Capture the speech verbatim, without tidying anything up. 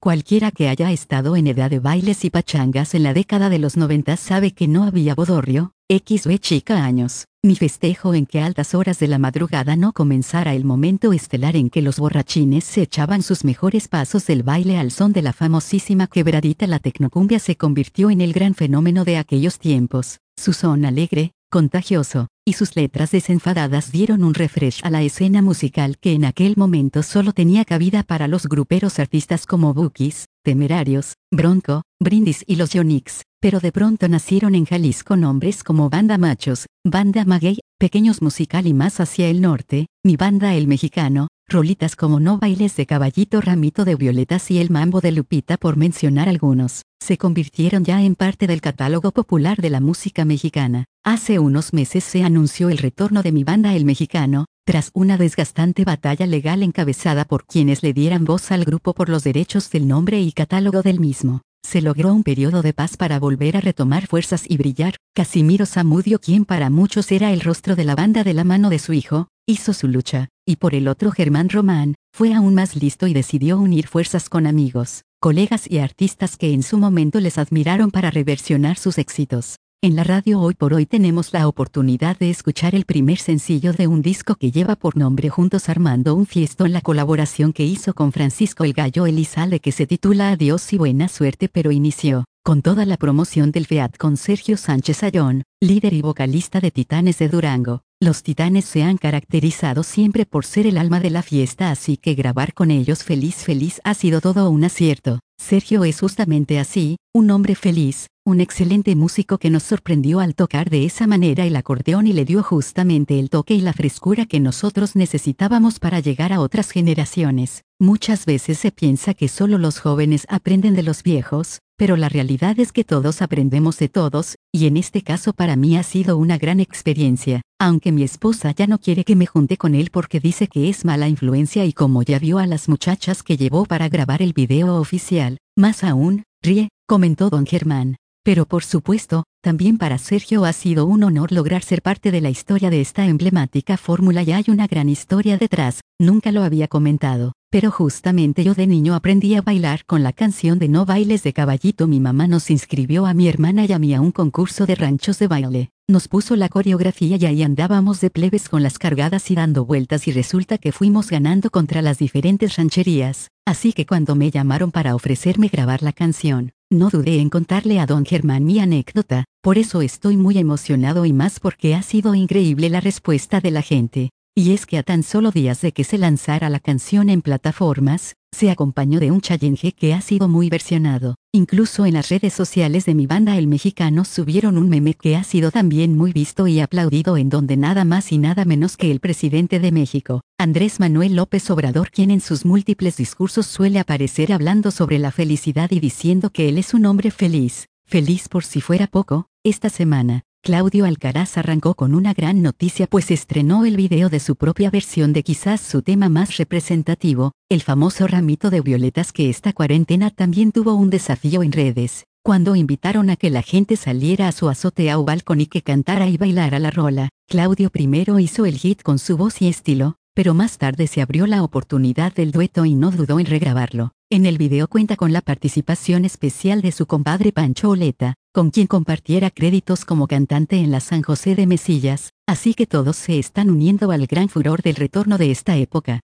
Cualquiera que haya estado en edad de bailes y pachangas en la década de los noventa sabe que no había bodorrio, equis be chica años, ni festejo en que a altas horas de la madrugada no comenzara el momento estelar en que los borrachines se echaban sus mejores pasos del baile al son de la famosísima quebradita. La tecnocumbia se convirtió en el gran fenómeno de aquellos tiempos. Su son alegre, contagioso, y sus letras desenfadadas dieron un refresh a la escena musical que en aquel momento solo tenía cabida para los gruperos artistas como Bukis, Temerarios, Bronco, Brindis y los Yonix, pero de pronto nacieron en Jalisco nombres como Banda Machos, Banda Maguey, Pequeños Musical y más hacia el norte, Mi Banda El Mexicano, rolitas como No Bailes de Caballito, Ramito de Violetas y El Mambo de Lupita, por mencionar algunos, se convirtieron ya en parte del catálogo popular de la música mexicana. Hace unos meses se anunció el retorno de Mi Banda El Mexicano, tras una desgastante batalla legal encabezada por quienes le dieran voz al grupo por los derechos del nombre y catálogo del mismo. Se logró un periodo de paz para volver a retomar fuerzas y brillar. Casimiro Zamudio, quien para muchos era el rostro de la banda de la mano de su hijo, hizo su lucha, y por el otro Germán Román, fue aún más listo y decidió unir fuerzas con amigos, colegas y artistas que en su momento les admiraron para reversionar sus éxitos. En la radio hoy por hoy tenemos la oportunidad de escuchar el primer sencillo de un disco que lleva por nombre Juntos Armando un Fiestón, la colaboración que hizo con Francisco el Gallo Elizalde, que se titula Adiós y Buena Suerte, pero inició con toda la promoción del FEAT con Sergio Sánchez Ayón, líder y vocalista de Titanes de Durango. Los Titanes se han caracterizado siempre por ser el alma de la fiesta, así que grabar con ellos Feliz Feliz ha sido todo un acierto. Sergio es justamente así, un hombre feliz, un excelente músico que nos sorprendió al tocar de esa manera el acordeón y le dio justamente el toque y la frescura que nosotros necesitábamos para llegar a otras generaciones. Muchas veces se piensa que solo los jóvenes aprenden de los viejos, pero la realidad es que todos aprendemos de todos, y en este caso para mí ha sido una gran experiencia, aunque mi esposa ya no quiere que me junte con él porque dice que es mala influencia, y como ya vio a las muchachas que llevó para grabar el video oficial, más aún, ríe, comentó don Germán. Pero por supuesto, también para Sergio ha sido un honor lograr ser parte de la historia de esta emblemática fórmula, y hay una gran historia detrás. Nunca lo había comentado, pero justamente yo de niño aprendí a bailar con la canción de No Bailes de Caballito. Mi mamá nos inscribió a mi hermana y a mí a un concurso de ranchos de baile. Nos puso la coreografía y ahí andábamos de plebes con las cargadas y dando vueltas, y resulta que fuimos ganando contra las diferentes rancherías. Así que cuando me llamaron para ofrecerme grabar la canción, no dudé en contarle a don Germán mi anécdota. Por eso estoy muy emocionado, y más porque ha sido increíble la respuesta de la gente. Y es que a tan solo días de que se lanzara la canción en plataformas, se acompañó de un challenje que ha sido muy versionado. Incluso en las redes sociales de Mi Banda El Mexicano subieron un meme que ha sido también muy visto y aplaudido, en donde nada más y nada menos que el presidente de México, Andrés Manuel López Obrador, quien en sus múltiples discursos suele aparecer hablando sobre la felicidad y diciendo que él es un hombre feliz, feliz por si fuera poco. Esta semana, Claudio Alcaraz arrancó con una gran noticia, pues estrenó el video de su propia versión de quizás su tema más representativo, el famoso Ramito de Violetas, que esta cuarentena también tuvo un desafío en redes, cuando invitaron a que la gente saliera a su azotea o balcón y que cantara y bailara la rola. Claudio primero hizo el hit con su voz y estilo, pero más tarde se abrió la oportunidad del dueto y no dudó en regrabarlo. En el video cuenta con la participación especial de su compadre Pancho Oleta, con quien compartiera créditos como cantante en la San José de Mesillas, así que todos se están uniendo al gran furor del retorno de esta época.